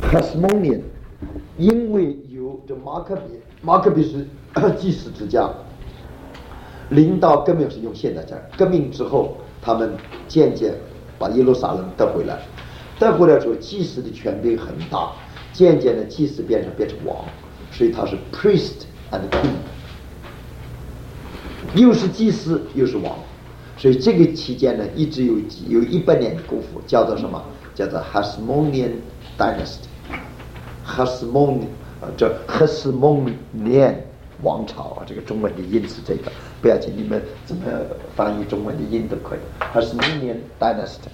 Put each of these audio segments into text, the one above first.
Hasmonean， 因为有这马可比是祭司之家，领导革命是用现代讲，革命之后他们渐渐把耶路撒冷得回来之后，祭司的权柄很大，渐渐的祭司变成王，所以他是 priest and king， 又是祭司又是王，所以这个期间呢一直有100年的功夫，叫做什么？叫做 Hasmonean Dynasty。Hasmonean 王朝啊，这个中文的音是这个，不要紧，你们怎么翻译中文的音都可以。Hasmonean Dynasty。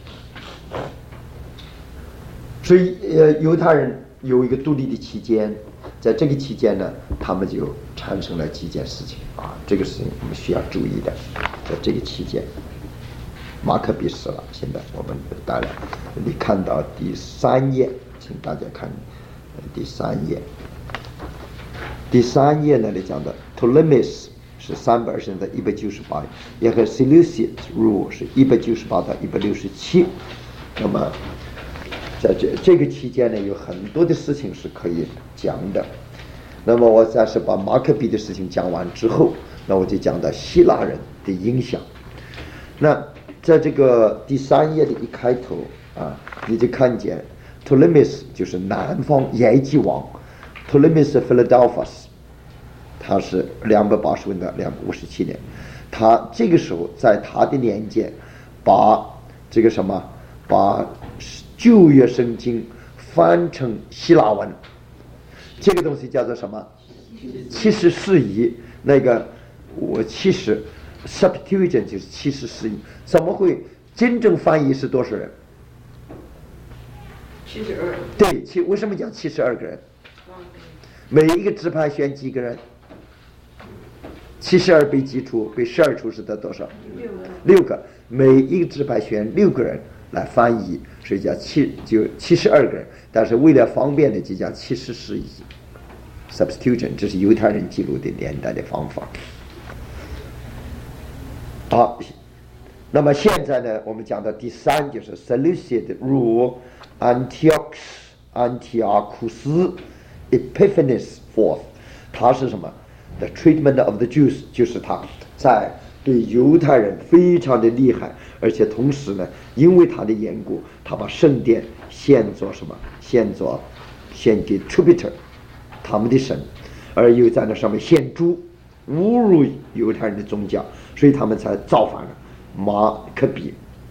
所以犹太人有一个独立的期间，在这个期间呢，他们就产生了几件事情啊，这个事情我们需要注意的。在这个期间，马可比死了，现在我们当然你看到第3页，请大家看第3页。第3页那里讲的 Ptolemies 是320到198，也和 Seleucid Rule 是198到167。那么在这个期间呢，有很多的事情是可以讲的。那么我暂时把马可比的事情讲完之后，那我就讲到希腊人的影响。那在这个第3页的一开头啊，你就看见 Ptolemies 就是南方埃及王 Ptolemies Philadelphus， 他是280年到257年，他这个时候在他的年间把这个什么，把旧约圣经翻成希腊文，这个东西叫做什么？70释义。那个70 Septuagint 就是70释义。怎么会真正翻译是多少人 ？72。 对，为什么讲72个人？每一个支派选几个人？72被基除，被12除是得多少？6个。每一个支派选6个人来翻译，所以叫72个人。但是为了方便的，就叫70释义 （Substitution）， 这是犹太人记录的年代的方法。好，那么现在呢，我们讲到第3，就是 Seleucid Rule Antiochus Epiphanes IV， 他是什么 ？The treatment of the Jews， 就是他在对犹太人非常的厉害，而且同时呢，因为他的缘故，他把圣殿献作什么？献给 Jupiter， 他们的神，而又在那上面献猪，侮辱犹太人的宗教，所以他们才造反了。马可比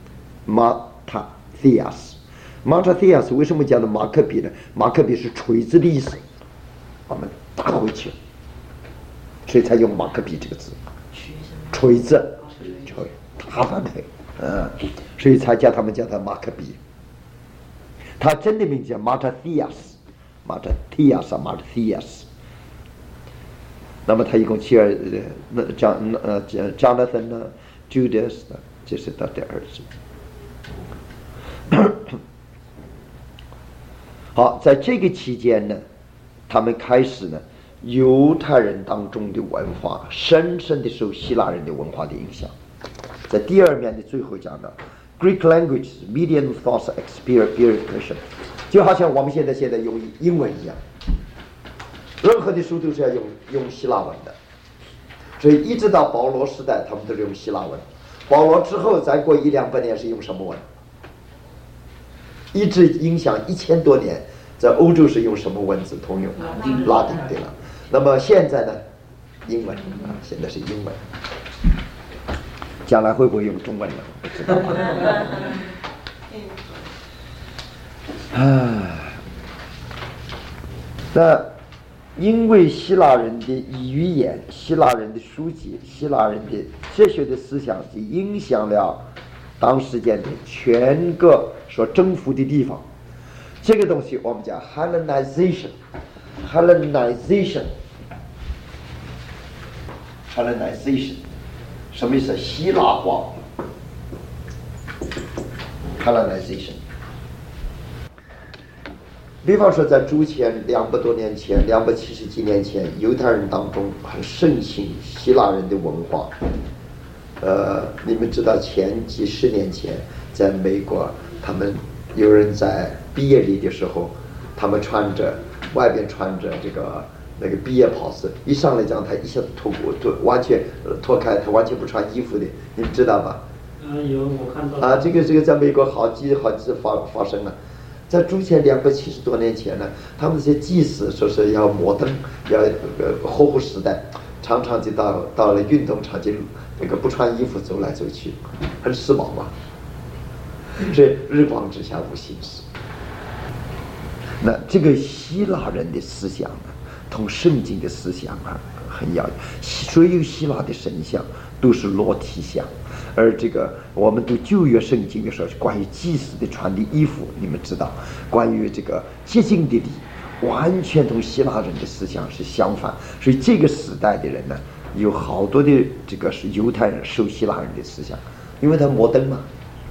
Mattathias 为什么叫做马可比呢？马可比是锤子的意思，我们打回去，所以才用马可比这个字，锤子，打翻腿，所以才叫他们叫他马可比。他真的名叫 Mattathias。那么他一共7儿，Jonathan 呢 ，Judas 呢，这是他的儿子。好，在这个期间呢，他们开始呢，犹太人当中的文化深深的受希腊人的文化的影响。在第2面的最后讲到 Greek language median thoughts expression， 就好像我们现在用英文一样，任何的书都是要用希腊文的，所以一直到保罗时代，他们都是用希腊文。保罗之后再过100-200年是用什么文？一直影响1000多年，在欧洲是用什么文字通用？拉丁，对了。那么现在呢？英文啊，现在是英文。将来会不会用中文呢？不知道那因为希腊人的语言、希腊人的书籍、希腊人的哲学的思想，就影响了当时间的全个所征服的地方。这个东西我们叫 Hellenization， 什么意思？希腊化 Hellenization。比方说在主前200多年前，270几年前，犹太人当中很盛行希腊人的文化。你们知道前几10年前，在美国，他们有人在毕业礼的时候， 他们外边穿着这个那个毕业袍子，一上来讲台一下子完全脱开，他完全不穿衣服的，你们知道吧？ 有我看到。 这个在美国好几次发生了。在之前270多年前呢，他们这些祭司说是要摩登，要活物时代，常常就到了运动场就那个不穿衣服走来走去，很时髦嘛。这日光之下无心事。那这个希腊人的思想呢，同圣经的思想啊很要，所有希腊的神像都是裸体像。而这个我们读旧约圣经的时候，关于祭司的穿的衣服，你们知道，关于这个洁净的礼，完全同希腊人的思想是相反。所以这个时代的人呢，有好多的这个是犹太人受希腊人的思想，因为他摩登嘛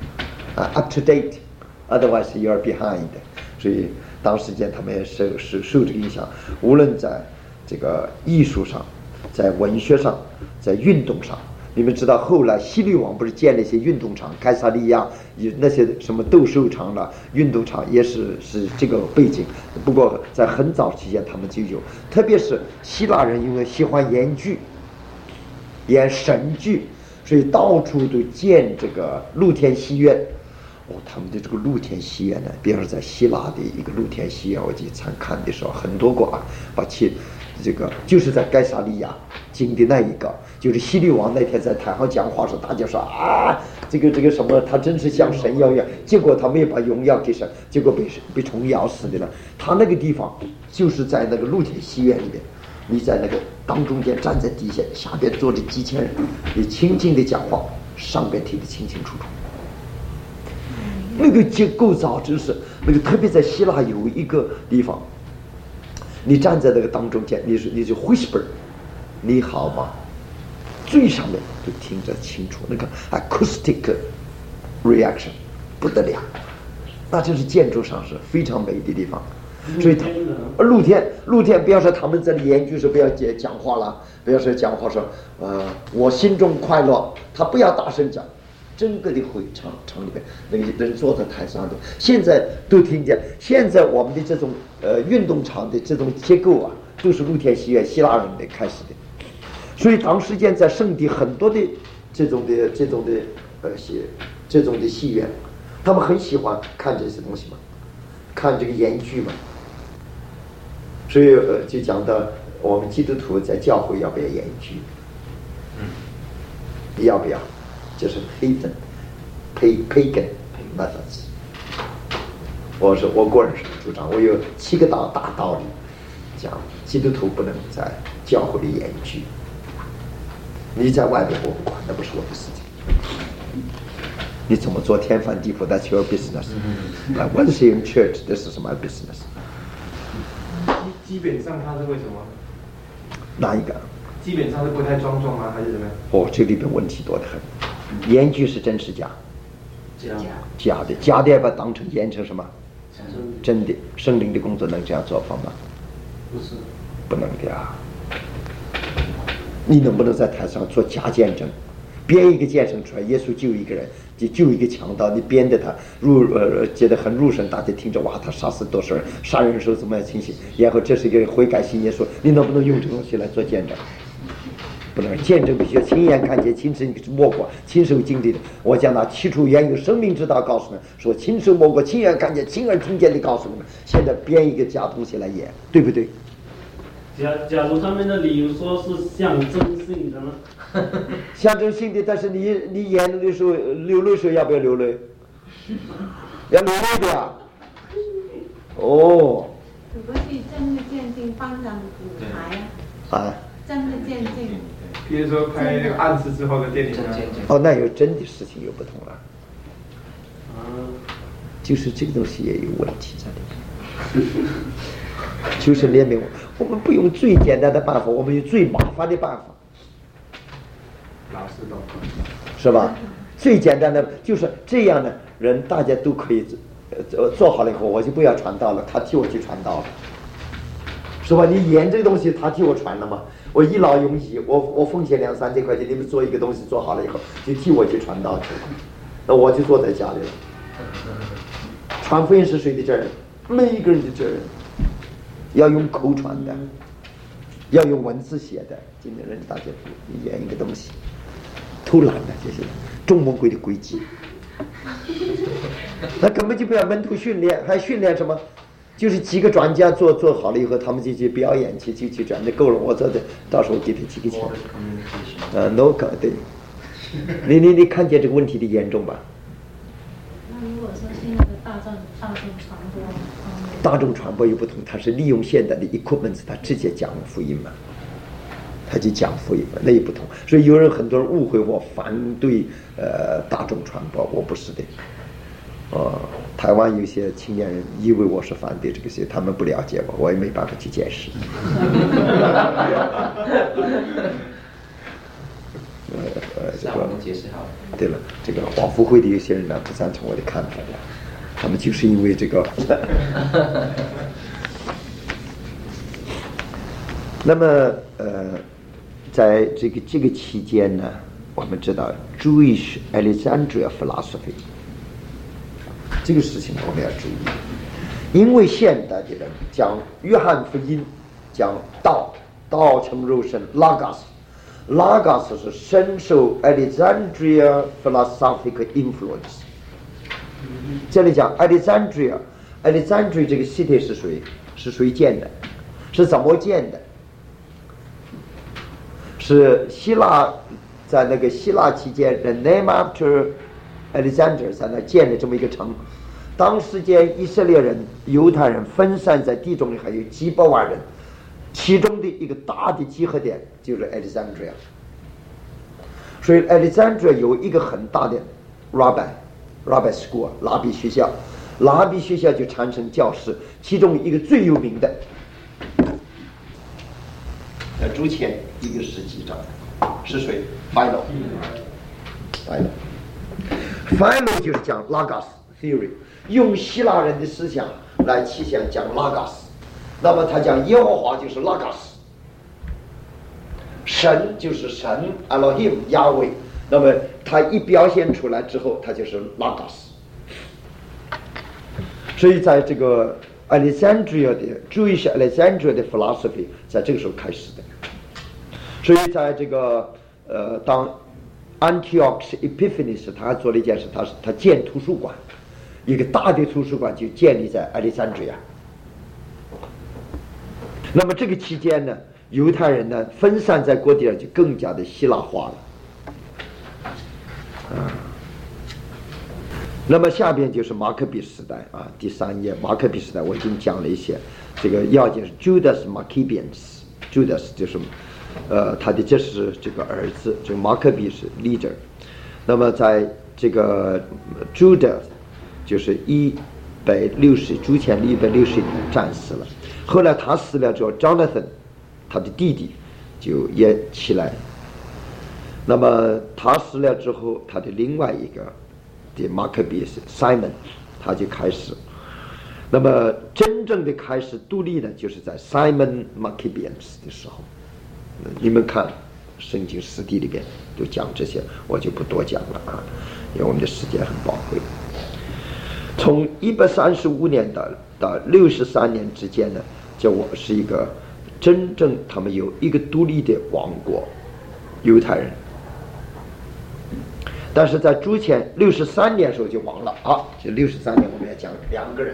，up to date， otherwise you are behind。所以当时间他们也受这个影响，无论在这个艺术上，在文学上，在运动上。你们知道后来希律王不是建了一些运动场，盖萨利亚有那些什么斗兽场了，运动场也是这个背景。不过在很早期间他们就有，特别是希腊人因为喜欢演剧、演神剧，所以到处都建这个露天戏院。他们的这个露天戏院呢，比方说在希腊的一个露天戏院，我去参看的时候，很多个把这个就是在盖萨利亚经的那一个，就是希律王那天在台上讲话时，大家说这个什么，他真是像神一样。结果他没有把荣耀给神，结果被虫咬死的了。他那个地方就是在那个露天戏院里面，你在那个当中间站在底下，下边坐着几千人，你轻轻的讲话，上边听得清清楚楚。那个结构造真是那个，特别在希腊有一个地方，你站在那个当中间，你就 whisper， 你好吗？最上面都听着清楚，那个 acoustic reaction 不得了，那就是建筑上是非常美的地方。所以露天，不要说他们在研究时不要讲话了，不要说讲话说我心中快乐，他不要大声讲。整个的会场里面那个人坐在台上的，现在都听见。现在我们的这种运动场的这种结构啊，都是露天戏院希腊人的开始的。所以当时间在圣地很多的这种的戏院，他们很喜欢看这些东西嘛，看这个演剧嘛。所以就讲到我们基督徒在教会要不要演剧？要不要？就是 pagan methods。我个人是主张，我有7个大道理，讲基督徒不能在教会里演剧。你在外面我不管，那不是我的事情。你怎么做天翻地覆 ，That's your business. Once you're in church, this is my business. 基本上他是为什么？ 哪一个？ 基本上是不太庄重吗？还是怎么样？ 这里边问题多得很。演剧是真是假？假的要把它当成演成什么？真的。圣灵的工作能这样做法吗？ 不是， 不能的呀。你能不能在台上做假见证，编一个见证出来，耶稣救一个人，就救一个强盗，你编的他觉得很入神，大家听着哇，他杀死多少人，杀人的时候怎么样清醒，然后这是一个悔改信耶稣，你能不能用这个东西来做见证？不能，见证必须要亲眼看见，亲身摸过，亲手经历的。我讲那起初原有生命之道，告诉你们说亲手摸过，亲眼看见，亲耳听见的告诉你们。现在编一个假东西来演，对不对？ 假如他们的理由说是象征性的呢？ 象征性的，但是你演的时候流泪时候要不要流泪？要流泪的呀。哦。 如果是真的见证放上舞台啊。真的见证。 比如说拍那个暗示之后的电影啊。 那有真的事情又不同了。就是这个东西也有问题在里面。就是怜悯我们不用最简单的办法，我们用最麻烦的办法。 老师懂。 是吧？最简单的就是这样的人，大家都可以做好了以后，我就不要传道了，他替我去传道了。是吧？你演这个东西，他替我传了嘛？我一劳永逸，我奉献2、3千块钱，你们做一个东西做好了以后，就替我去传道去了。那我就坐在家里了。传福音是谁的责任？ 每一个人的责任，要用口传的，要用文字写的。今天人大家演一个东西，偷懒的这些中魔鬼的诡计，那根本就不要门徒训练，还训练什么？就是几个专家做好了以后，他们就去表演去这样就够了。我这到时候给他几个钱。no 对，你看见这个问题的严重吧？ 那如果说是那个大众传播， 大众传播又不同，它是利用现代的 equipment， 它直接讲福音嘛，他就讲福音嘛，那也不同。所以很多人误会我反对大众传播，我不是的。台湾有些青年人以为我是反对这个事，他们不了解我也没办法去解释。 这个解释好。 对了，这个华福会的有些人呢不赞成我的看法的，他们就是因为这个。那么在这个期间呢，我们知道 Jewish Alexandria philosophy 这个事情我们要注意，因为现代的人讲约翰福音，讲道成肉身 Logos 是深受 Alexandria philosophical influence。这里讲 Alexandria 这个 city 是谁建的？是怎么建的？是希腊，在那个希腊期间 the name after Alexander 在那建了这么一个城。当时间以色列人、犹太人分散在地中海，还有几百万人，其中的一个大的集合点就是 Alexandria。所以 Alexandria 有一个很大的 Rabbi School 拉比学校就产生教士，其中一个最有名的在主前1个世纪是谁？ Philo 就是讲 Logos theory， 用希腊人的思想来起想讲 Logos。那么他讲耶和华就是 Logos， 神就是神 Elohim 亚威，那么他一表现出来之后，他就是 Logos。所以在这个 Alexandria 的 Jewish Alexandria 的 philosophy 在这个时候开始的。所以在这个当 Antiochus Epiphanes 他还做了一件事，他建图书馆，一个大的图书馆就建立在 Alexandria。那么这个期间呢，犹太人呢分散在各地上就更加的希腊化了。那么下边就是马可比时代啊，第3页马可比时代我已经讲了一些，这个要件是 Judas Maccabeus，Judas 就是这是这个儿子，这个马可比是 leader。那么在这个 Judas 就是主前160年战死了，后来他死了之后 Jonathan 他的弟弟就也起来。那么他死了之后，他的另外一个的马可比是 Simon 他就开始。那么真正的开始独立呢，就是在 Simon Maccabeus 的时候。你们看圣经实体里边都讲这些，我就不多讲了啊，因为我们的时间很宝贵。从135年到63年之间呢，我是一个真正他们有一个独立的王国，犹太人。但是在主前63年的时候就亡了啊！就63年我们要讲2个人，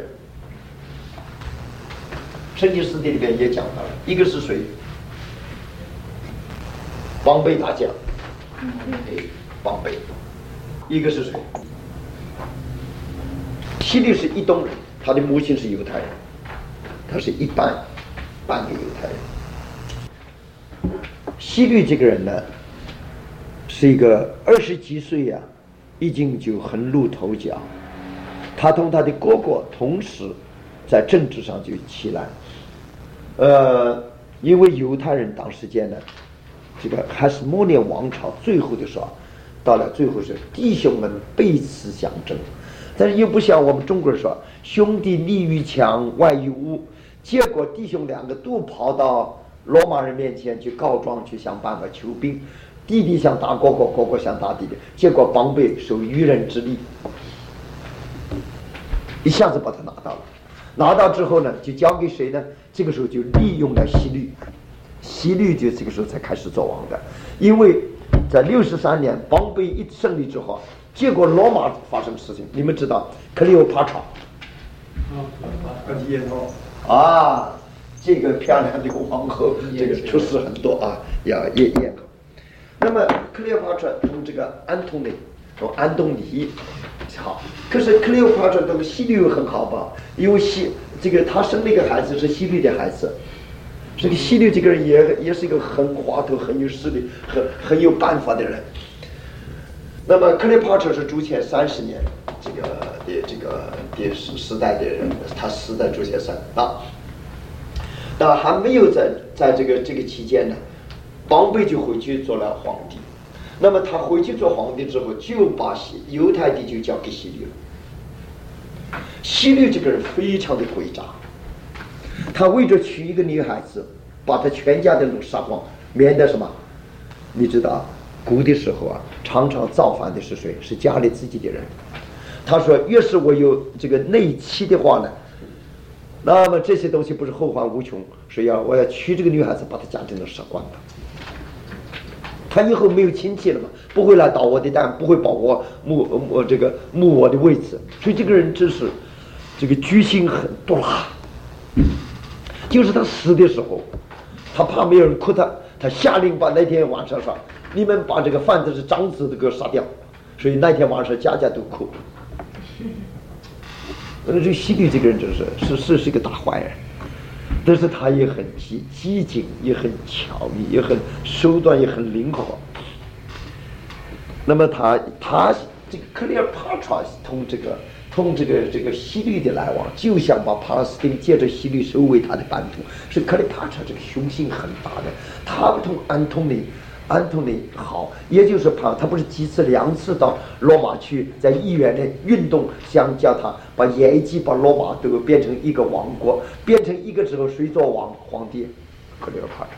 圣经实体里边也讲到了，一个是谁？王贝大将，王贝，一个是谁？希律是以东人，他的母亲是犹太人，他是半个犹太人。希律这个人呢，是一个20几岁啊，已经就很露头角。他同他的哥哥同时在政治上就起来，因为犹太人当时间呢。这个还是摩念王朝最后的时候，到了最后是弟兄们彼此相争，但是又不像我们中国人说兄弟立于墙外于屋，结果弟兄2个都跑到罗马人面前去告状，去想办法求兵，弟弟想打哥哥，哥哥想打弟弟，结果邦贝受愚人之力，一下子把他拿到了。 拿到之后呢，就交给谁呢？这个时候就利用了希律，希律就这个时候才开始做王的。因为在63年邦贝一胜利之后，结果罗马发生事情，你们知道克利欧帕特啊，这个漂亮的皇后，这个出事很多啊，要咽口。那么克利欧帕特同这个安东尼好，可是克利欧帕特跟希律很好吧？因为这个他生了一个孩子是希律的孩子，这个希律这个人也是一个很滑头、很有势力、很有办法的人。那么克利帕特是主前30年这个时代的人，他死在主前那还没有在这个期间呢，邦贝就回去做了皇帝。那么他回去做皇帝之后，就把犹太地就交给希律了。希律这个人非常的诡诈，他为着娶一个女孩子，把他全家的都杀光，免得什么？你知道古的时候啊，常常造反的是谁？是家里自己的人。他说，越是我有这个内戚的话呢，那么这些东西不是后患无穷，是我要娶这个女孩子，把她家庭都杀光的。他以后没有亲戚了嘛，不会来捣我的蛋，不会保我牧我的位置，所以这个人真是这个居心很毒辣。就是他死的时候，他怕没有人哭他下令把那天晚上说，你们把这个犯的是长子的给我杀掉，所以那天晚上家家都哭。这希律这个人是一个大坏人，但是他也很机警，也很巧密，也很手段也很灵活。那么他这个克利尔帕特同这个希律的来往，就想把巴勒斯坦借着希律收为他的版图。是克利尔帕特这个雄心很大的，他不同安东尼好，也就是他不是2次到罗马去，在议员的运动，想叫他把埃及把罗马都变成一个王国，变成一个之后谁做皇帝？克利尔帕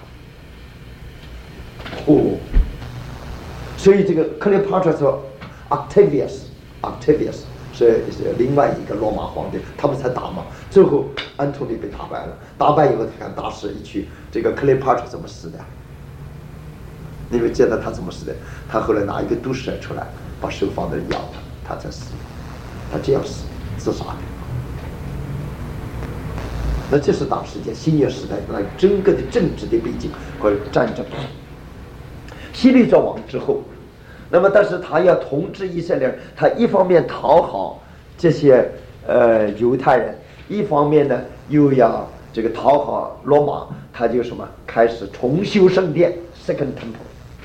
特。所以这个克利尔帕特说 Octavius 是另外一个罗马皇帝，他们才打嘛。最后安东尼被打败了，打败以后他看大势已去，这个克利尔帕特怎么死的？你们记得他怎么死的？他后来拿一个毒蛇出来，把手放在咬他才死。他这样死，自杀的。那这是当时间新约时代那整个的政治的背景和战争。希律做王之后，那么但是他要统治以色列人，他一方面讨好这些犹太人，一方面呢又要这个讨好罗马，他就什么开始重修圣殿 Second Temple。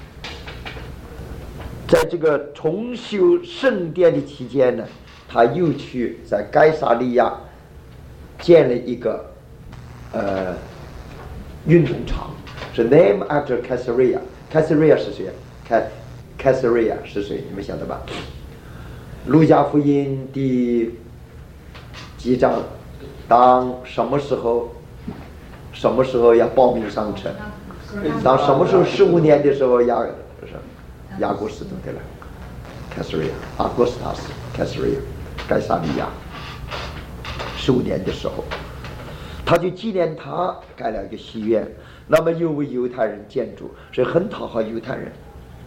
在这个重修圣殿的期间呢，他又去在该撒利亚建了一个运动场，是 name after Caesarea。Caesarea 是谁？Caesarea 是谁？你们晓得吧？路加福音第几章？当什么时候要报名上车？当什么时候15年的时候雅各斯都对了 ，Caesarea 阿古斯塔斯 Caesarea 该撒利亚15年的时候，他就纪念他盖了一个戏院，那么又为犹太人建筑，所以很讨好犹太人。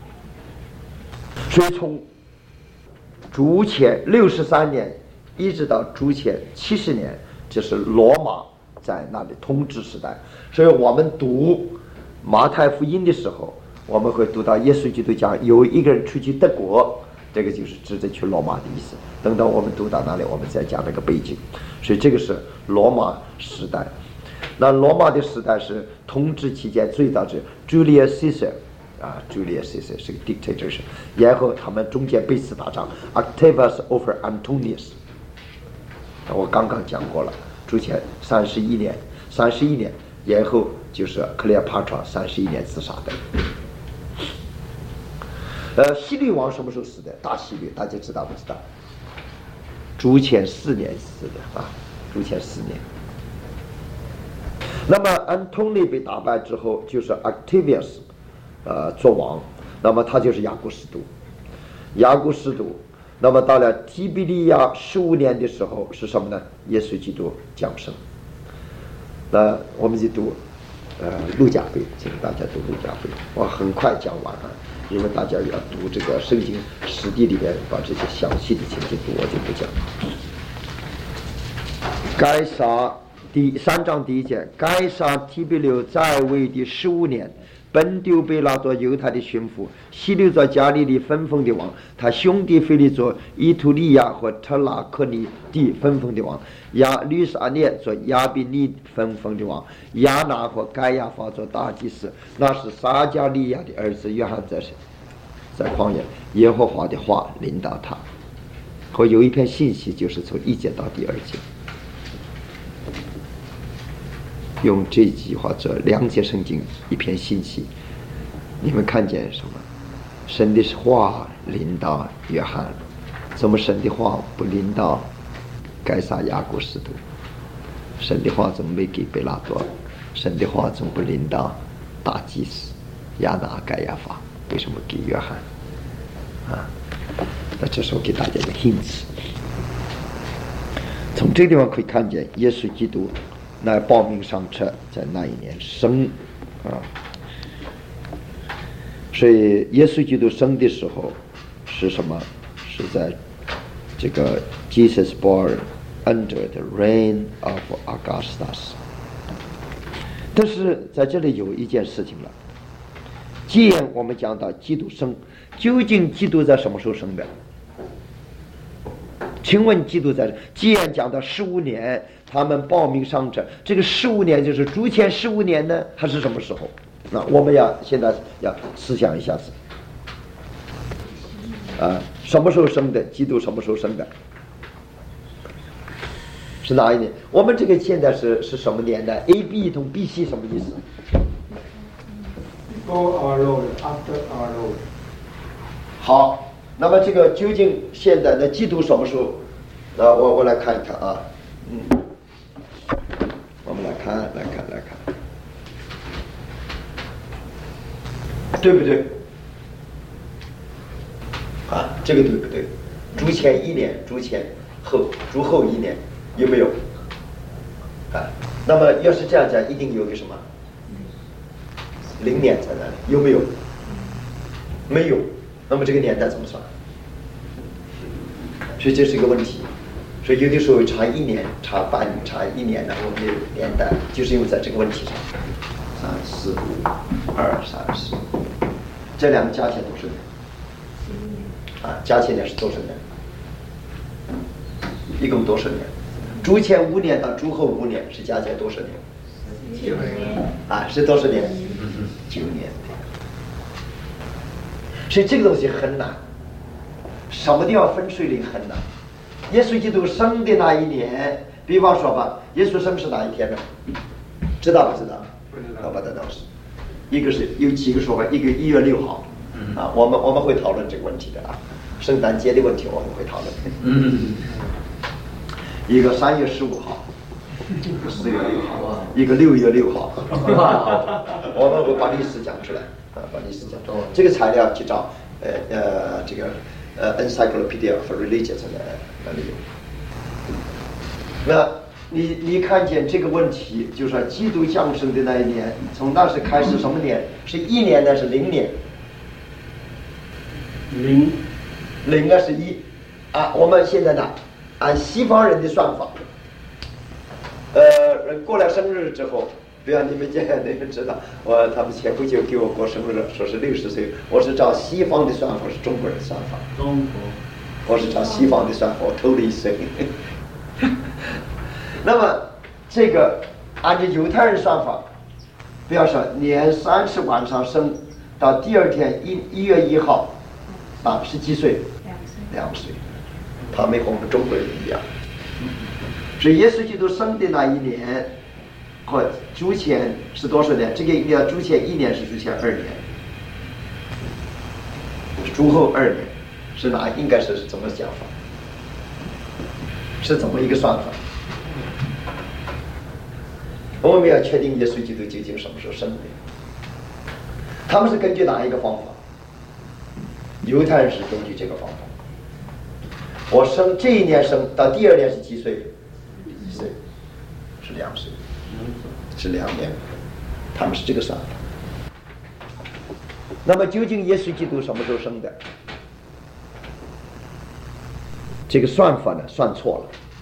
所以从主前63年一直到主前70年，这是罗马在那里统治时代。所以我们读马太福音的时候，我们会读到耶稣基督讲有一个人出去德国，这个就是指着去罗马的意思。等到我们读到那里，我们再讲那个背景。所以这个是罗马时代。那罗马的时代是统治期间最早是 Julius Caesar 是个 dictator， 然后他们中间彼此打仗 Octavius over Antonius， 我刚刚讲过了，主前31年，然后就是克利尔帕特31年自杀的。希律王什么时候死的？大希律大家知道不知道？主前4年死的啊，主前4年。那么安东尼被打败之后，就是 Octavius 做王，那么他就是雅各斯都。雅各斯都那么到了提比利亚15年的时候是什么呢？耶稣基督降生。那我们就读路加福音，请大家读路加福音。我很快讲完了，因为大家要读这个圣经实地里面把这些详细的情节读，我就不讲。该撒第3章第1节，该撒提比留在位的15年，本丢贝拉做犹太的巡抚，希律做加利利分封的王，他兄弟腓力做伊图利亚和特拉克尼地分封的王，律撒列做亚比尼分封的王，亚拿和该亚法做大祭司。那是撒加利亚的儿子约翰在旷野，耶和华的话临到他。和有一篇信息，就是从1节到第2节，用这句话做2节圣经一篇信息。你们看见什么？神的话临到约翰，怎么神的话不临到该撒雅古使徒？神的话怎么没给贝拉多？神的话怎么不临到大祭司亚拿该亚法？为什么给约翰？那这是我给大家的 hints。从这个地方可以看见，耶稣基督那报名上车，在那一年生所以耶稣基督生的时候是什么？是在这个 Jesus born under the reign of Augustus。但是在这里有一件事情了，既然我们讲到基督生，究竟基督在什么时候生的？请问基督在，既然讲到15年，他们报名上车，这个15年就是主前15年呢，还是什么时候？那我们现在要思想一下子，什么时候生的？基督什么时候生的？是哪一年？我们这个现在是什么年代 ？A.B. 同 B.C. 什么意思 ？Before our Lord, after our Lord。 好，那么这个究竟现在的基督什么时候？我来看一看啊，我们来看，对不对？这个对不对？主前1年，主后1年，有没有？那么要是这样讲，一定有个什么0年在那里，有没有？没有。那么这个年代怎么算？所以这是一个问题。所以有的时候差1年、差半年、差1年呢，我们的年代就是因为在这个问题上，3、4、5、2、30，这两个加起来多少年？加起来是多少年？一共多少年？主前5年到主后5年是加起来多少年？9年。是多少年？9年。所以这个东西很难，什么地方分水岭很难。耶稣基督生的那一年，比方说吧，耶稣生是哪一天呢？知道不知道？不知道是。一个是有几个说法，一个1月6号，我们会讨论这个问题的圣诞节的问题我们会讨论。一个3月15号，一个4月6号，一个6月6号，我们会把历史讲出来。把历史讲出来。这个材料去找这个Encyclopedia for Religion 那里有。那你看见这个问题，就是说基督降生的那一年，从那时开始什么年？是1年呢，是0年？0是1我们现在呢，按西方人的算法，过了生日之后，比方你们知道，他们前不久给我过生日，说是60岁，我是照西方的算法，是中国人的算法。我是照西方的算法，我偷了1岁。那么这个按照犹太人算法，比方说年30晚上生，到第2天1月1号，是几岁？2岁。他们和我们中国人一样。所以耶稣基督生的那一年，和主前是多少年？这个要主前1年是主前2年，主后2年是哪？应该是怎么讲法？是怎么一个算法？我们要确定耶稣基督究竟什么时候生的？他们是根据哪一个方法？犹太人是根据这个方法。 我生这一年生到第二年是几岁？1岁，是2岁，是2年，他们是这个算法。那么究竟耶稣基督什么时候生的？这个算法呢算错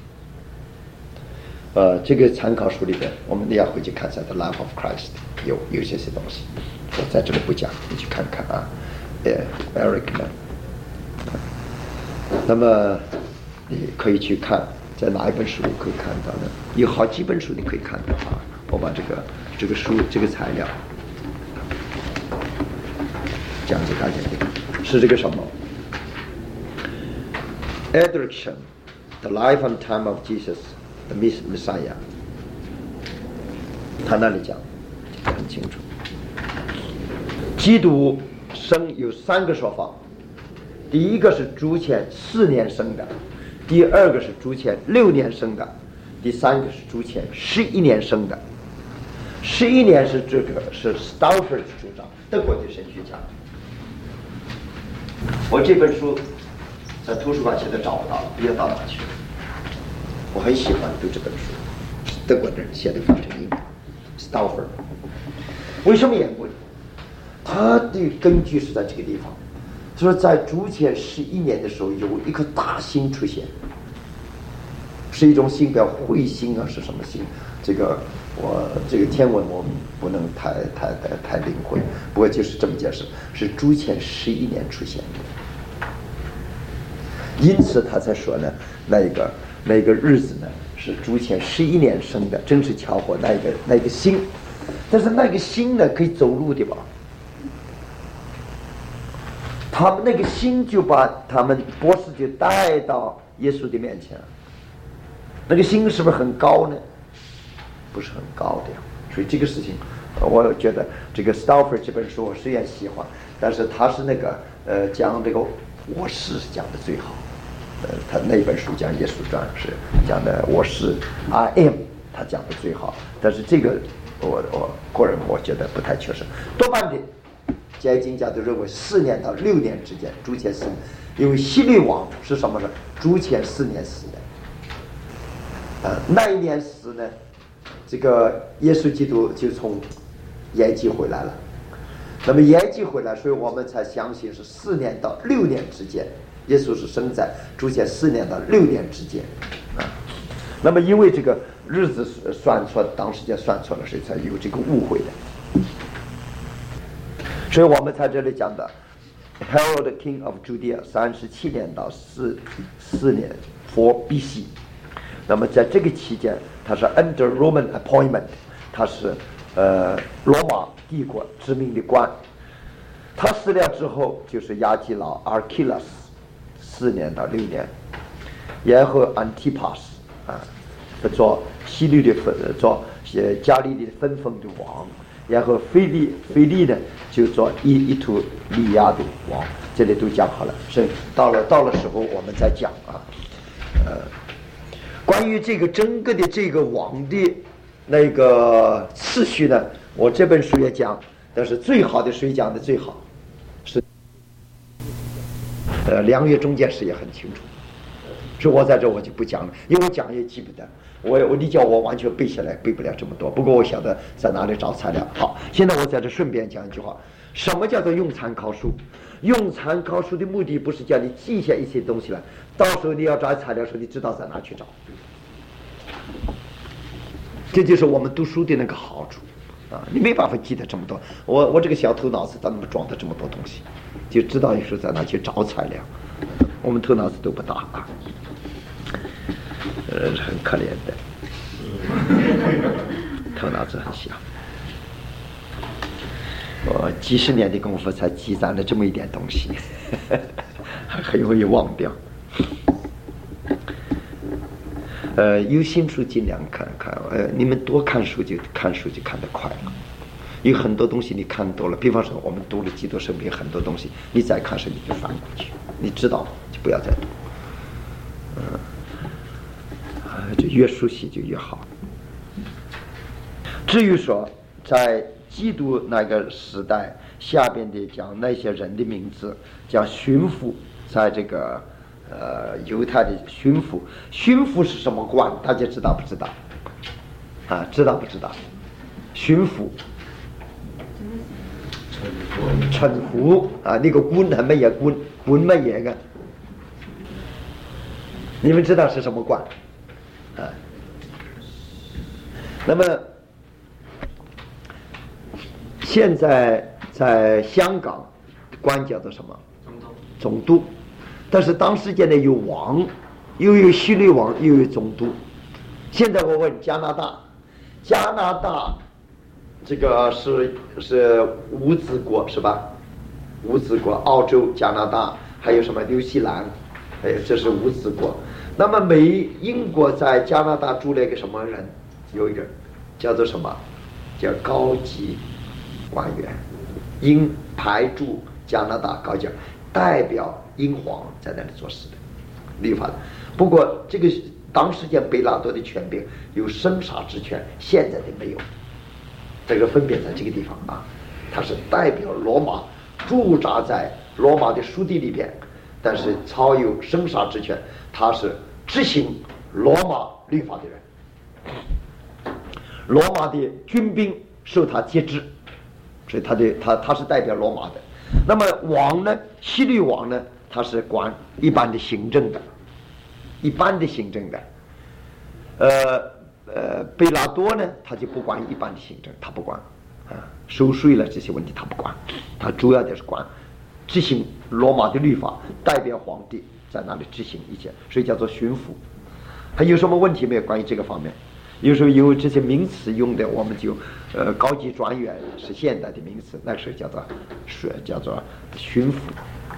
了。这个参考书里边，我们要回去看一下《The Life of Christ》，有些东西，我在这里不讲，你去看看啊。Eric 呢？那么你可以去看，在哪一本书里可以看到呢？有好几本书你可以看到啊。我把这个书这个材料讲给大家听，是这个什么 ？Edrickson，《The Life and Time of Jesus》。The Messiah， 他那里讲很清楚，基督生有3个说法，第一个是主前4年生的，第二个是主前6年生的，第三个是主前11年生的。11年是这个是 Stauffer 主张，德国的神学家。我这本书在图书馆现在找不到了，不知道到哪去了。我很喜欢读这本书，是德国人写的翻成英文 ，Stauffer。为什么严过？他的根据是在这个地方，就是在主前11年的时候，有一颗大星出现，是一种星，叫彗星啊，是什么星？这个天文我们不能太领会，不过就是这么解释，是主前11年出现的，因此他才说呢，那个日子呢是主前11年生的，正是巧合那个星，但是那个星呢可以走路的吧？他们那个星就把他们博士就带到耶稣的面前了。那个星是不是很高呢？不是很高的呀。所以这个事情，我觉得这个 Stauffer 这本书我虽然喜欢，但是他是那个讲这个我是讲的最好。他那本书讲耶稣传是讲的我是 I am， 他讲的最好。但是这个我个人我觉得不太确实，多半的解经家都认为4年到6年之间，主前4年，因为希律王是什么呢？主前4年死的。那一年死呢，这个耶稣基督就从埃及回来了。那么埃及回来，所以我们才相信是4年到6年之间。耶稣是生在主前4年到6年之间啊。那么因为这个日子算错，当时间算错了，所以才有这个误会的。所以我们在这里讲的 Herod King of Judea 37年到4年 4 BC。那么在这个期间，他是 under Roman appointment， 他是罗马帝国殖民的官。他死了之后，就是亚基老 Archelaus 4年到6年，然后 Antipas 啊，做希律的做加利利的分封的王，然后腓力呢就做伊图利亚的王。这里都讲好了，所以到了时候我们再讲啊。关于这个整个的这个王的那个次序呢，我这本书也讲，但是最好的谁讲的最好是梁越中间史也很清楚，所以我在这我就不讲了，因为我讲也记不得，你叫我完全背下来背不了这么多，不过我晓得在哪里找材料。好，现在我在这顺便讲一句话，什么叫做用参考书？用参考书的目的不是叫你记下一些东西来，到时候你要找材料的时候你知道在哪去找，这就是我们读书的那个好处啊！你没办法记得这么多，我这个小头脑子怎么装的这么多东西，就知道有时候在哪去找材料。我们头脑子都不大啊，很可怜的，头脑子很小。我几十年的功夫才积攒了这么一点东西，很容易忘掉。有心书尽量看看，你们多看书就看得快了。有很多东西你看多了，比方说我们读了基督生平很多东西，你再看时你就翻过去，你知道就不要再读。就越熟悉就越好。至于说在基督那个时代下边的讲那些人的名字，讲巡抚在这个犹太的巡抚。巡抚是什么官？大家知道不知道？啊，知道不知道？巡抚。臣服啊，那个官係乜嘢官？管乜嘢嘅？你们知道是什么官？啊，那么现在在香港官叫做什么？总督。但是当时间呢有王，又有希律王，又有总督。现在我问加拿大，加拿大这个是无子国是吧？无子国，澳洲、加拿大，还有什么纽西兰，还有这是无子国。那么英国在加拿大住了一个什么人？有一个叫做什么？叫高级官员，英派驻加拿大高级，代表英皇在那里做事的，立法的。不过这个当时间贝拉多的权柄有生杀之权，现在的没有。这个分别在这个地方啊，他是代表罗马驻扎在罗马的属地里边，但是操有生杀之权，他是执行罗马律法的人。罗马的军兵受他节制，所以他是代表罗马的。那么王呢，希律王呢，他是管一般的行政的，一般的行政的。贝拉多呢，他就不管一般的行政，他不管啊，收税了这些问题他不管，他主要的是管执行罗马的律法，代表皇帝在那里执行一切，所以叫做巡抚。还有什么问题没有关于这个方面？有时候有这些名词用的，我们就高级专员是现代的名词，那个时候叫做巡抚。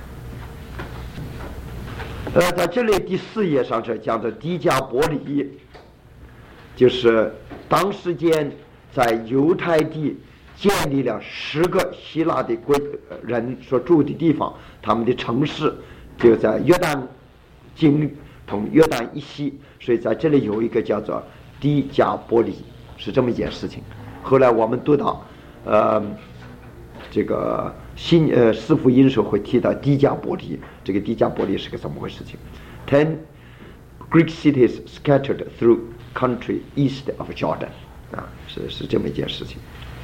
在这里第4页上是讲的低加伯里，就是当时间在犹太地建立了10个希腊的人所住的地方，他们的城市就在约旦经同约旦以西，所以在这里有一个叫做低加伯里，是这么一件事情。后来我们读到这个四福音时候会提到低加伯里，这个低加伯里是个怎么回事情。 10 Greek cities scattered through country east of Jordan， 啊，是这么一件事情。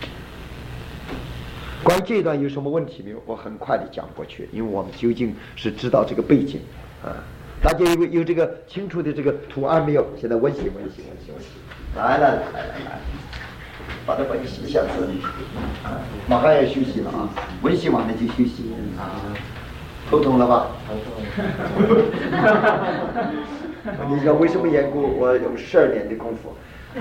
关于这一段有什么问题没有？我很快的讲过去，因为我们究竟是知道这个背景啊。大家有这个清楚的这个图案没有？现在温习，来，把它温习一下子，马上要休息了啊，温习完了就休息啊，沟通了吧？你知道为什么缘故？我用12年的功夫，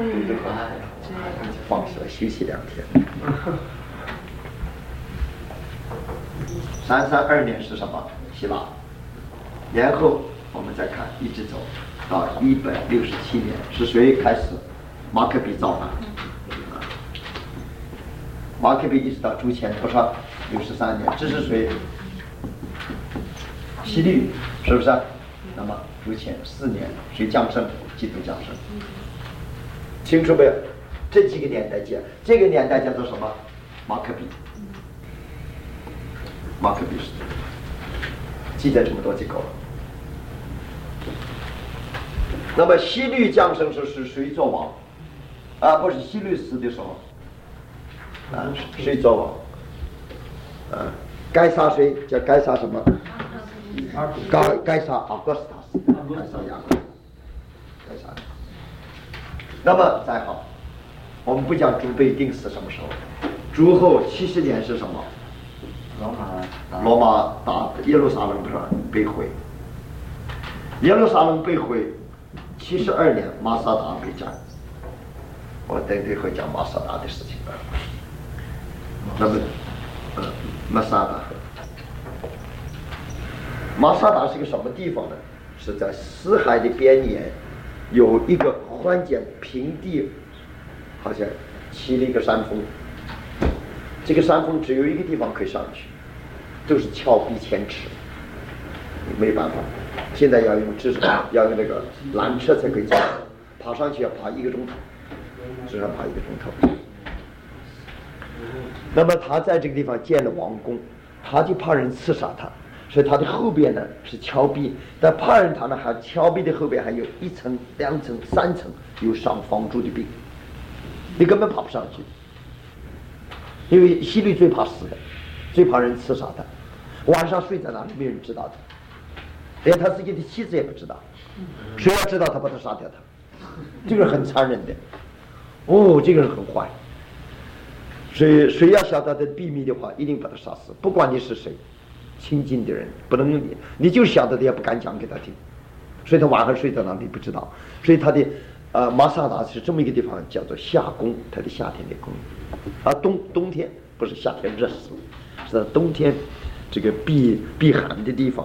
放手休息2天。332年是什么？希腊。然后我们再看，一直走到167年，是谁开始？马可比造反。马可比一直到主前多少？63年，这是谁？希律，是不是？那么主前4年，谁降生？基督降生。清楚没有？这几个年代记，这个年代叫做什么？马可比。马可比时代，记载这么多就够了。那么希律降生时是谁做王？啊，不是希律死的时候，啊，谁做王？该杀谁？叫该杀什么？该杀阿哥斯塔斯，该杀雅各，该杀。那么再好，我们不讲主被定死什么时候，主后70年是什么？罗马打耶路撒冷被毁，耶路撒冷被毁，72年马萨达被斩。我等会会讲马萨达的事情了。那么，马萨达是个什么地方呢？是在死海的边沿，有一个缓解平地，好像起了一个山峰。这个山峰只有一个地方可以上去，都是峭壁千尺，没办法。现在要用要用那个缆车才可以走，爬上去要爬1个钟头，至少爬1个钟头。那么他在这个地方建了王宫，他就怕人刺杀他， 所以它的后边呢是峭壁，但帕尔塔呢还峭壁的后边还有1层、2层、3层有上房柱的冰，你根本爬不上去。因为西律最怕死的，最怕人刺杀他，晚上睡在哪里没人知道他，连他自己的妻子也不知道，谁要知道他把他杀掉他，这个人很残忍的。这个人很坏，所以谁要晓得他的秘密的话，一定把他杀死，不管你是谁，亲近的人不能你就晓得的也不敢讲给他听，所以他晚上睡在哪里不知道。所以他的马萨达是这么一个地方，叫做夏宫，他的夏天的宫。冬天不是夏天热死，是在冬天这个避寒的地方。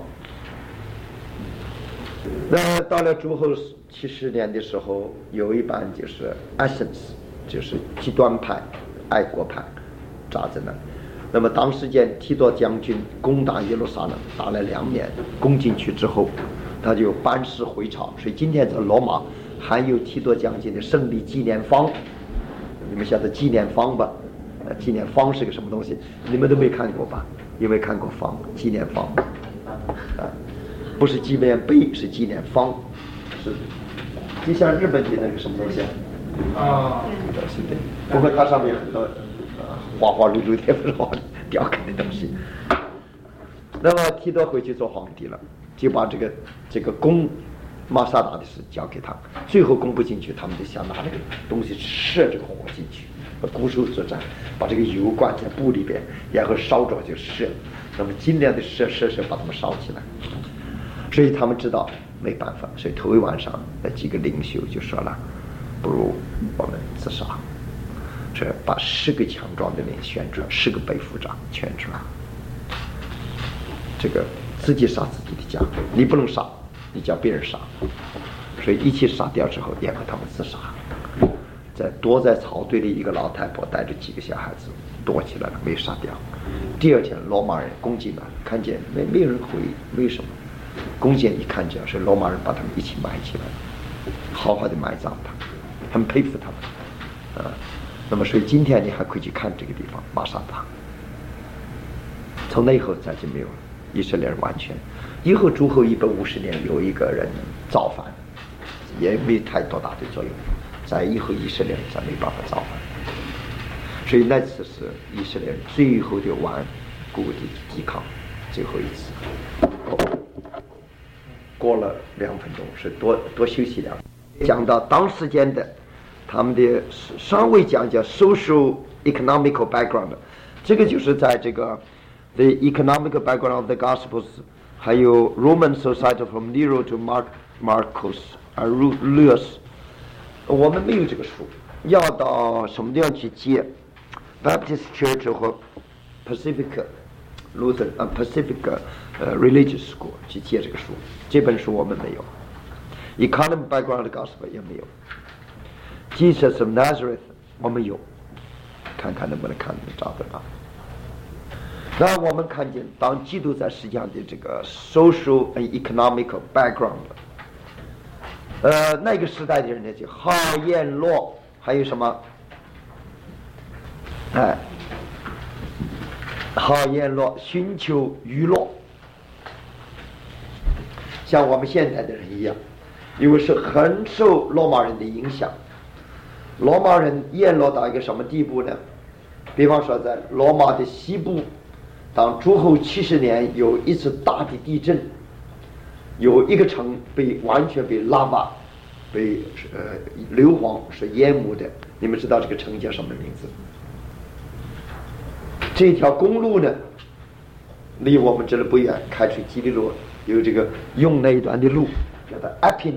那到了主后70年的时候，有一班就是 Essence， 就是极端派、爱国派扎在那。那么当时间提多将军攻打耶路撒冷，打了2年，攻进去之后，他就班师回朝。所以今天在罗马还有提多将军的胜利纪念坊。你们晓得纪念坊吧？纪念坊是个什么东西？你们都没看过吧？有没有看过坊？纪念坊不是纪念碑，是纪念坊，是就像日本的那个什么东西是的。不过它上面有很多花花绿绿的不是花雕刻的东西。那么提多回去做皇帝了，就把这个攻马萨达的事交给他，最后攻不进去，他们就想拿这个东西射这个火进去，固守作战，把这个油灌在布里边，然后烧着就射，那么尽量的射把他们烧起来。所以他们知道没办法，所以头一晚上那几个领袖就说了，不如我们自杀，所以把10个强壮的人选出来，10个背副长选出来，这个自己杀自己的家，你不能杀，你叫别人杀，所以一起杀掉之后，然后他们自杀。躲在草堆里，一个老太婆带着几个小孩子躲起来了，没杀掉。第二天罗马人攻进来，看见没有人回忆，为什么？攻进一看见是罗马人把他们一起埋起来，好好的埋葬他，很佩服他们那么所以今天你还可以去看这个地方马萨达。从那以后再就没有了，以色列人完全。以后主后150年有一个人造反，也没太多大的作用，在以后以色列人才没办法造反。所以那次是以色列人最后的顽固的抵抗，最后一次。过了2分钟，是多休息2分钟。讲到当时间的他们的稍微讲叫 social economical background， 这个就是在这个 the economical background of the Gospels， 还有 Roman society from Nero to Marcus Aurelius， 我们没有这个书，要到什么地方去借 Baptist Church 和 Pacific Lutheran Pacific Religious School 去借这个书，这本书我们没有。Economic Background of the Gospel 也没有。Jesus of Nazareth 我们有，看看能不能找得到。那我们看见当基督在世界上的这个 social and economical background， 那个时代的人呢，就好宴乐，还有什么？好宴乐，寻求娱乐，像我们现在的人一样，因为是很受罗马人的影响。罗马人宴乐到一个什么地步呢？比方说在罗马的西部，当主后70年有一次大的地震，有一个城完全被拉巴被硫磺所淹没的。你们知道这个城叫什么名字？这条公路呢，离我们这里不远，开去基利路有这个用那一段的路，叫做 Appin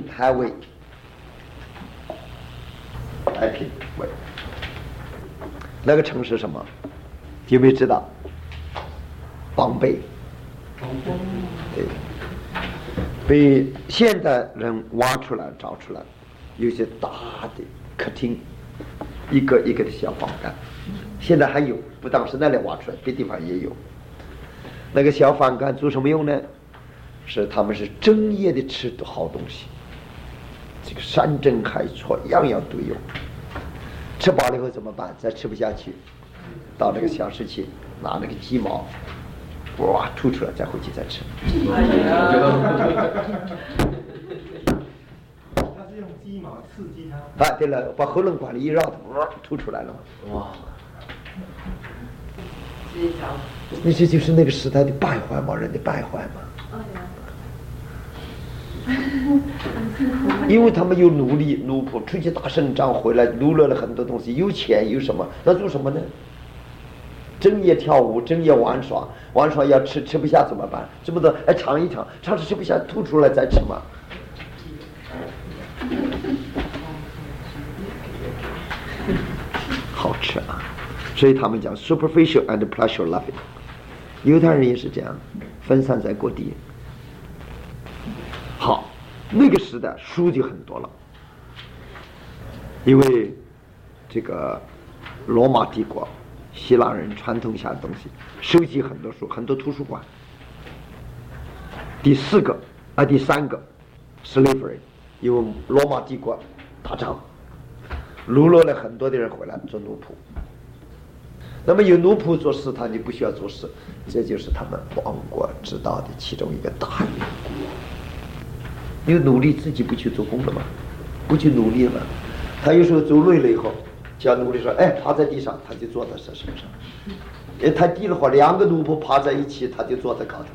Highway。Appin Way， 那个城市什么？有没有知道？邦贝。对，被现代人挖出来找出来，有些大的客厅，一个一个的小房间。现在还有，不当时那里挖出来，别地方也有。那个小饭干做什么用呢？他们是整夜的吃好东西，这个山珍海错样样都有。吃饱了以后怎么办？再吃不下去，到那个小食器拿那个鸡毛哇吐出来再回去再吃。 他是用鸡毛刺激它。 对了，把喉咙管里一绕，吐出来了嘛。 哇！ 你这就是那个时代的败坏嘛，人的败坏嘛。因为他们有奴隶奴仆出去打胜仗回来，掳掠了很多东西，有钱有什么，那做什么呢？整夜跳舞，整夜玩耍，玩耍要吃不下怎么办？这么多尝一尝，尝着吃不下吐出来再吃嘛。好吃啊！所以他们讲 superficial and pleasure loving。犹太人也是这样，分散在各地。好，那个时代书就很多了，因为这个罗马帝国、希腊人传统下的东西，收集很多书，很多图书馆。第三个 slavery， 因为罗马帝国打仗，掳掠了很多的人回来做奴仆。那么有奴仆做事，他就不需要做事，这就是他们亡国之道的其中一个大缘故。因为奴隶自己不去做工了嘛，不去努力了嘛，他有时候走累了以后，叫奴隶说：“趴在地上，他就坐在这身上。太低的话，两个奴仆趴在一起，他就坐在高头。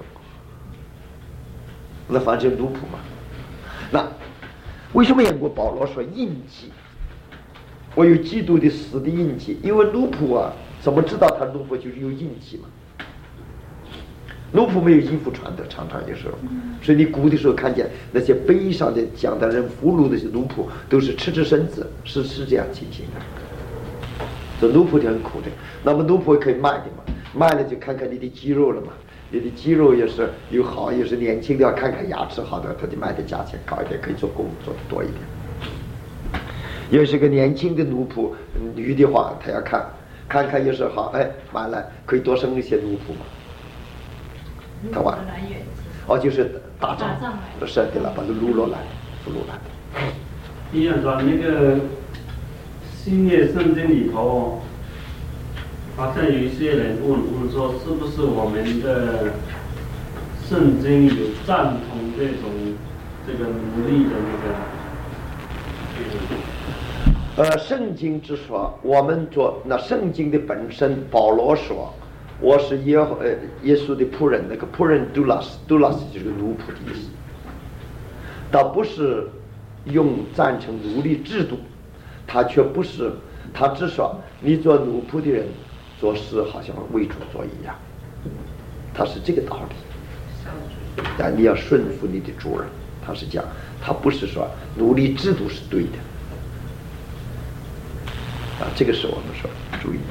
那反正奴仆嘛。那为什么保罗说印记？我有基督的死的印记，因为奴仆啊，怎么知道他奴仆就是有印记嘛？奴仆没有衣服穿的，常常有时候，所以你古的时候看见那些悲伤的讲的人俘虏的奴仆，都是赤身子，是这样情形的。这奴仆就很苦的，那么奴仆可以卖的嘛，卖了就看看你的肌肉了嘛，你的肌肉也是有好，也是年轻的，看看牙齿好的，他就卖的价钱高一点，可以做工做的多一点。要是个年轻的奴仆，女的话，他要看看也是好，买了可以多生一些奴仆嘛。他玩，就是打仗，是的了，把他掳落来。 医院说那个新约圣经里头，好像有一些人问说，是不是我们的圣经有赞同这个奴隶的那个？ 圣经之说，我们做那圣经的本身，保罗说。我是耶稣的仆人，那个仆人 doulos 就是个奴仆的意思，他不是用赞成奴隶制度，他却不是，他只说你做奴仆的人做事好像为主做一样，他是这个道理，但你要顺服你的主人，他是讲，他不是说奴隶制度是对的，这个是我们说注意的。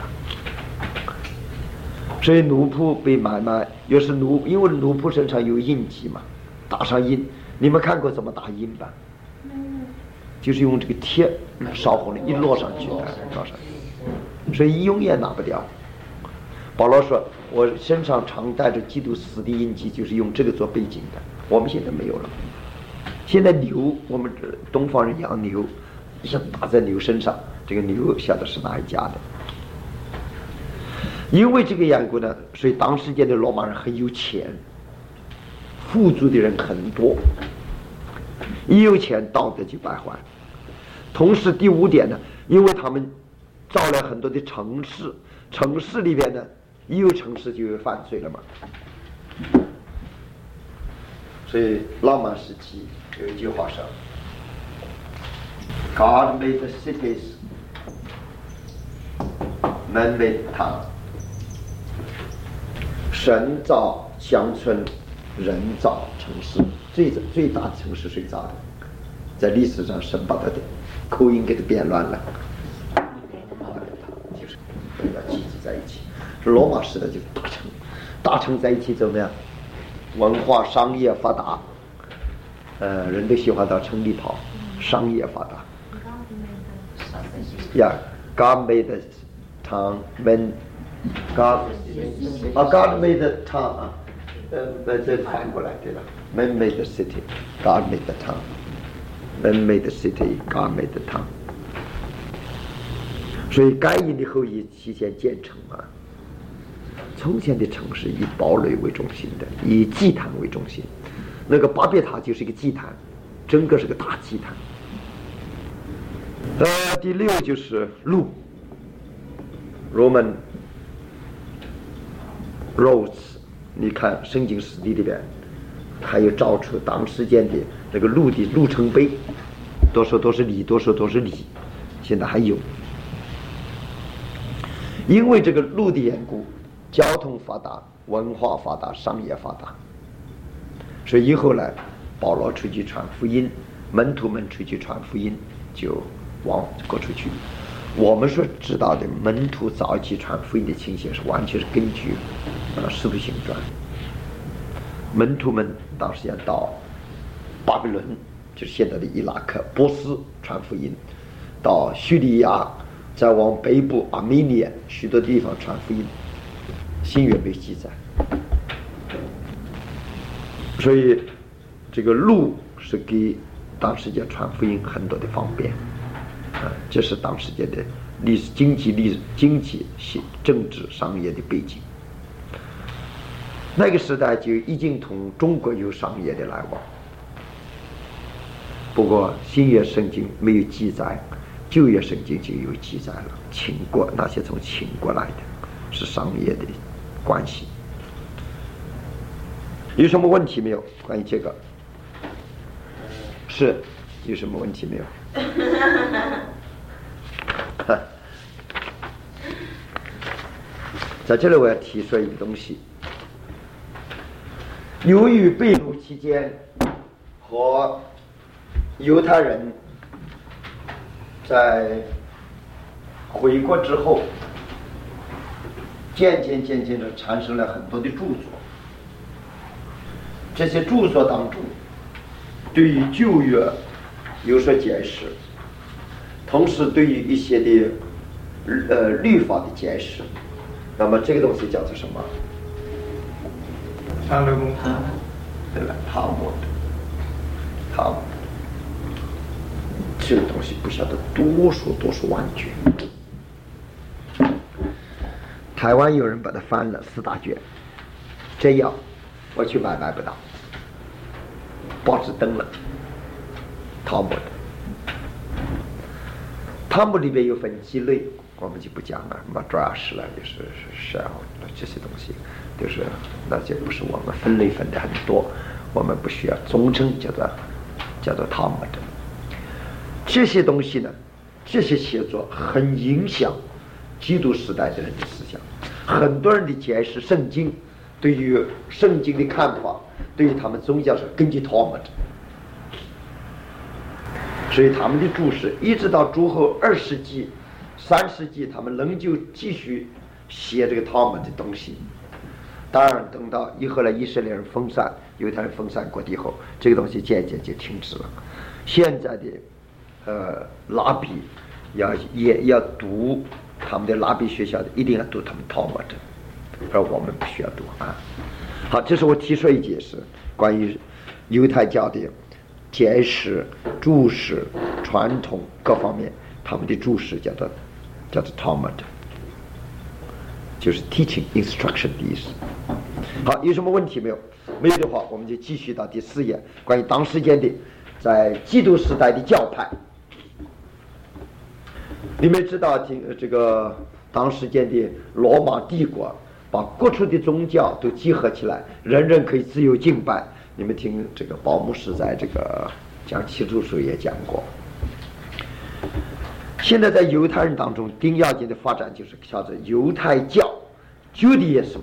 所以奴仆被买卖，又是因为奴仆身上有印记嘛，打上印。你们看过怎么打印吧？就是用这个铁烧红了，一落上去，落上去，所以永远拿不掉。保罗说：“我身上常带着基督死的印记，就是用这个做背景的。我们现在没有了。现在牛，我们东方人养牛，像打在牛身上，这个牛晓得是哪一家的。”因为这个缘故呢，所以当时间的罗马人很有钱，富足的人很多，一有钱道德就败坏。同时第五点呢，因为他们造了很多的城市，城市里边呢，一有城市就有犯罪了嘛。所以浪漫时期有一句话说 God made the cities, man made town。神造乡村，人造城市，最大的城市谁造的？在历史上，神把他的口音给他变乱了，就是要集集在一起。罗马时代就是大城在一起怎么样？文化商业发达，人都喜欢到城里跑，商业发达。God made the town when God made the town 啊，这反过来对了。Man made the city, God made the town. Man made the city, God made the town. 所以该隐的后裔提前建成嘛， 从前的城市以堡垒为中心的，以祭坛为中心。那个巴别塔就是一个祭坛，整个是个大祭坛。第6就是路 ，Roman roads。你看圣经史地里边，还有照出当时间的那个路的路程碑，多数都是里，多数都是里，现在还有。因为这个路的缘故，交通发达，文化发达，商业发达，所以以后呢，保罗出去传福音，门徒们出去传福音，就往各处去。我们所知道的门徒早期传福音的情形是完全是根据使徒行传。门徒们当时要到巴比伦，就是现在的伊拉克、波斯传福音，到叙利亚，再往北部阿美尼亚许多地方传福音，新约没记载。所以这个路是给当时间传福音很多的方便。这是当时间的历史、经济、政治、商业的背景。那个时代就已经同中国有商业的来往，不过新约圣经没有记载，旧约圣经就有记载了。秦国那些从秦国来的，是商业的关系。有什么问题没有？关于这个？是，有什么问题没有？在这里我要提出一个东西，由于被掳期间和犹太人在回国之后，渐渐的产生了很多的著作，这些著作当中对于旧约有所解释，同时对于一些的律法的解释。那么这个东西叫做什么？ 塔勒姆， 对了，塔木德，这个东西不晓得多少万卷。台湾有人把它翻了4大卷，真要我去买不到，报纸登了。塔木德，塔木里边有分几类，我们就不讲了，马抓石了，就是这些东西，就是那些不是我们分类分的很多，我们不需要总称叫做塔木德。这些东西呢，这些写作很影响基督时代的人的思想，很多人的解释圣经，对于圣经的看法，对于他们宗教是根据塔木德。所以他们的注释一直到主后2世纪、3世纪，他们仍旧继续写这个塔木的东西。当然，等到以后来以色列人分散、犹太人分散各地后，这个东西渐渐就停止了。现在的拉比也要读他们的拉比学校的，一定要读他们塔木的，而我们不需要读啊。好，这是我提出一解释关于犹太教的解释、注释、传统各方面，他们的注释叫做 Talmud， 就是 teaching instruction 的意思。好，有什么问题没有？没有的话，我们就继续到第4页，关于当时间的在基督时代的教派。你们知道，这个当时间的罗马帝国把各处的宗教都集合起来，人人可以自由敬拜。你们听这个保牧师在这个讲启示书也讲过。现在在犹太人当中，顶要紧的发展就是叫做犹太教 Judaism，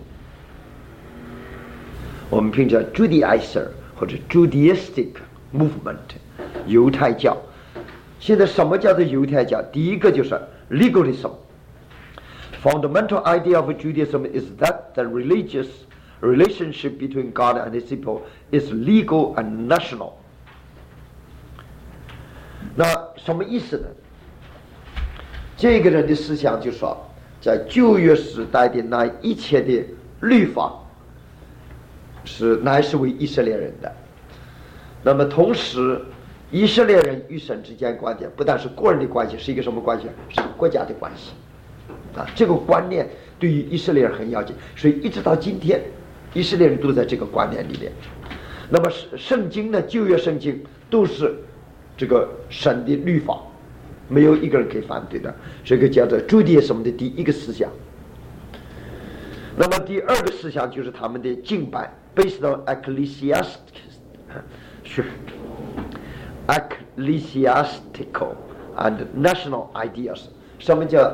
我们平常 Judaizer 或者 Judaistic movement， 犹太教。现在什么叫做犹太教？第一个就是 legalism。 Fundamental idea of Judaism is that the religious relationship between God and His people is legal and national。 那什么意思呢？这个人的思想就说，在旧约时代的那一切的律法乃是为以色列人的。那么同时，以色列人与神之间关系不但是个人的关系，是一个什么关系？是国家的关系。这个观念对于以色列人很要紧，所以一直到今天，以色列人都在这个观念里面。那么圣经呢，旧约圣经都是这个神的律法，没有一个人可以反对的，这个叫做Judaism的第一个思想。那么第二个思想就是他们的敬拜 ，based on ecclesiastical and national ideas。什么叫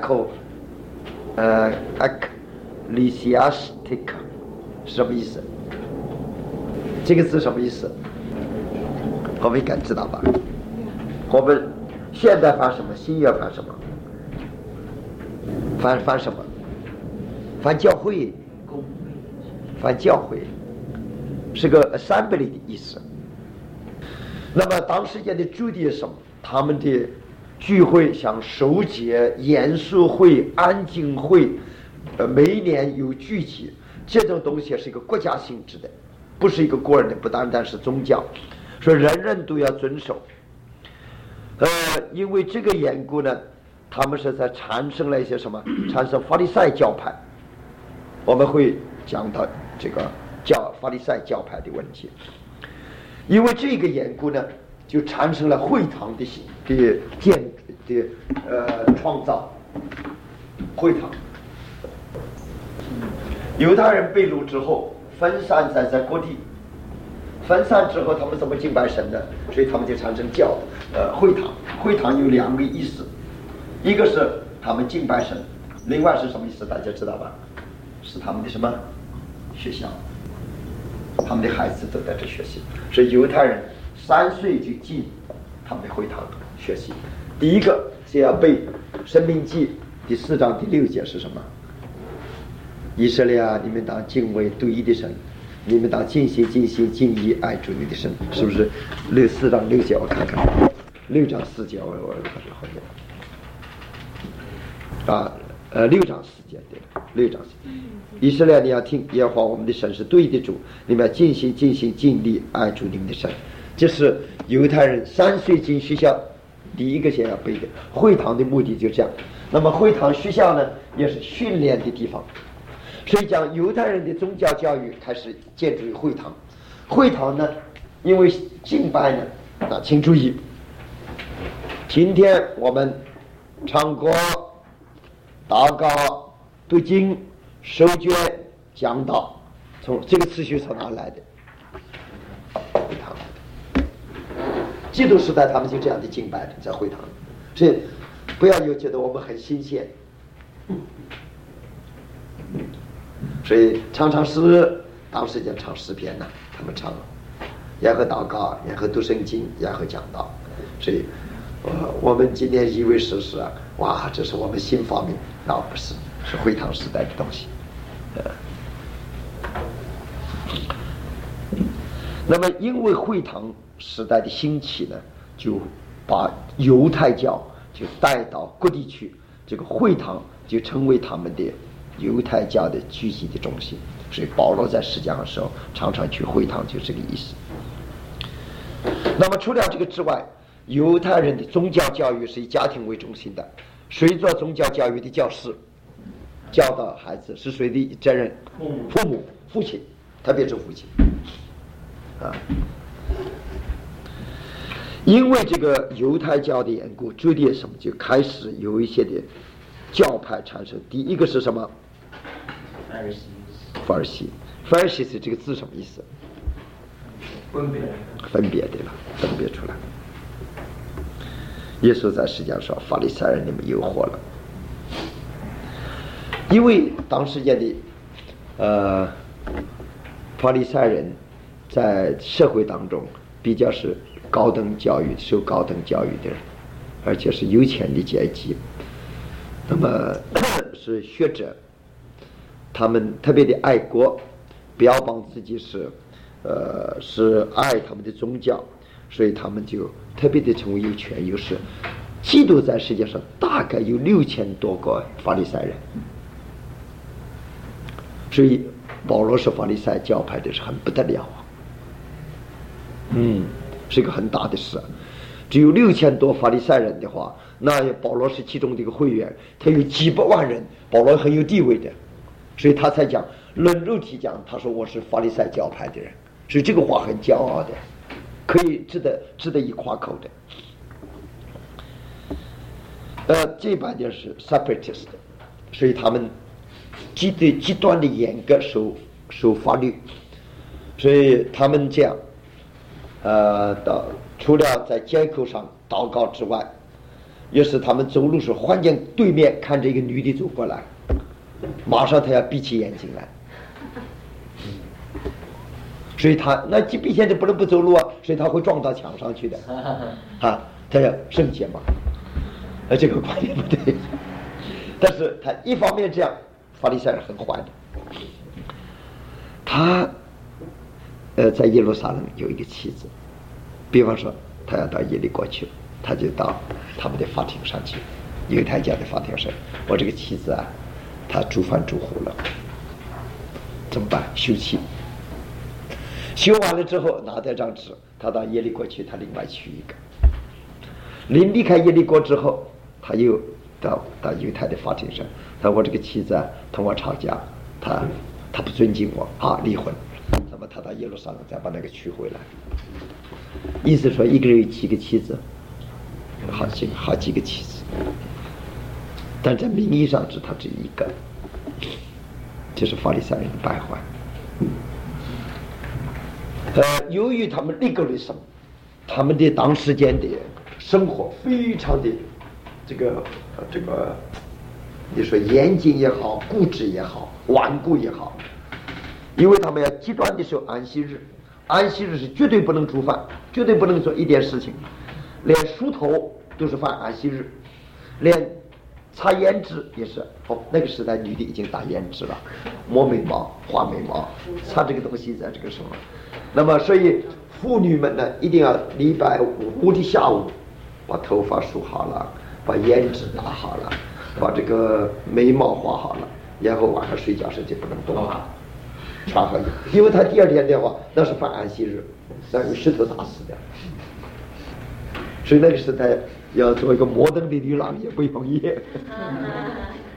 ecclesiastic？ 什么意思？这个字什么意思？我们应该知道吧？我们现代翻什么？新约翻什么？翻什么？翻教会，翻教会是个 assembly 的意思。那么当时间的Judaism，他们的聚会像守节、严肃会、安静会，每一年有聚集，这种东西是一个国家性质的，不是一个个人的，不单单是宗教，所以人人都要遵守。因为这个缘故呢，他们是在产生了一些什么？产生法利赛教派。我们会讲到这个法利赛教派的问题。因为这个缘故呢，就产生了会堂的建的创造。会堂，犹太人被掳之后分散在各地，分散之后他们怎么敬拜神呢？所以他们就产生会堂。会堂有两个意思，一个是他们敬拜神，另外是什么意思？大家知道吧？是他们的什么学校？他们的孩子都在这学习，所以犹太人3岁就进他们的会堂学习。第一个就要背申命记第4章第6节是什么？以色列啊，你们当敬畏独一的神，你们当尽心尽心尽意爱主你的神，是不是？4章6节我看看，6章4节我看看后面啊，6章4节对，6章4节。以色列，你要听耶和华我们的神是对的主，你们要尽心尽心尽力爱主你们的神。这是犹太人3岁进学校第一个先要背的。会堂的目的就这样。那么会堂学校呢，也是训练的地方。所以讲犹太人的宗教教育开始建筑于会堂。会堂呢，因为敬拜呢，请注意，今天我们唱歌、祷告、读经、收卷、讲道，从这个次序从哪来的？会堂来的。基督时代他们就这样的敬拜的，在会堂。所以不要有觉得我们很新鲜。所以唱诗，当时就唱诗篇呢，他们唱，然后祷告，然后读圣经，然后讲道。所以我们今天以为是哇，这是我们新发明，那不是，是会堂时代的东西。那么因为会堂时代的兴起呢，就把犹太教就带到各地去，这个会堂就成为他们的犹太教的聚集的中心。所以保罗在实讲的时候常常去会堂，就这个意思。那么除了这个之外，犹太人的宗教教育是以家庭为中心的。谁做宗教教育的教师？教导孩子是谁的责任？父母、父亲，特别是父亲啊。因为这个犹太教的缘故，Judaism就开始有一些的教派产生。第一个是什么？法尔西。Pharisees 这个字什么意思？分别对了，分别出来。耶稣在世界上说：“法利赛人，你们诱惑了。”因为当时间的法利赛人在社会当中比较是高等教育、受高等教育的人，而且是有钱的阶级。那么是学者，他们特别的爱国，标榜自己是爱他们的宗教，所以他们就特别的成为有权有势。基督在世界上大概有6000多个法利赛人，所以保罗是法利赛教派的是很不得了啊，是一个很大的事。 只有6000多法利赛人的话，那保罗是其中的一个会员，他有几百万人，保罗很有地位的，所以他才讲论肉体讲，他说我是法利赛教派的人，所以这个话很骄傲的，可以值得一夸口的。这班就是separatist，所以他们极端的严格守法律，所以他们这样，除了在街口上祷告之外，也是他们走路时忽然间对面看着一个女的走过来，马上他要闭起眼睛来，所以他那闭起眼睛不能不走路啊，所以他会撞到墙上去的，啊，他要圣洁嘛。这个观念不对，但是他一方面这样，法利赛人很坏的。他在耶路撒冷有一个妻子，比方说他要到耶利哥去，他就到他们的法庭上去，犹太教的法庭上，我这个妻子啊，她煮饭煮糊了，怎么办？休妻。休完了之后拿这张纸，他到耶利哥去，他另外娶一个。临离开耶利哥之后，他又到犹太的法庭上，他说我这个妻子啊同我吵架，他不尊敬我啊，离婚。那么他到耶路撒冷再把那个娶回来，意思说一个人有几个妻子，好几个妻子，但在名义上他只有一个，这是法利赛人的败坏。由于他们legalism，他们的当时间的生活非常的这个，你说严谨也好，固执也好，顽固也好，因为他们要极端的守安息日，安息日是绝对不能煮饭，绝对不能做一点事情，连梳头都是犯安息日，连擦胭脂也是。那个时代女的已经打胭脂了，抹眉毛、画眉毛，擦这个东西在这个时候。那么所以妇女们呢，一定要礼拜五的下午把头发梳好了，把胭脂打好了，把这个眉毛画好了，然后晚上睡觉时就不能动了，穿好衣服，因为他第二天的话那是犯安息日，那用石头打死的。所以那个时代要做一个摩登的女郎也不容易。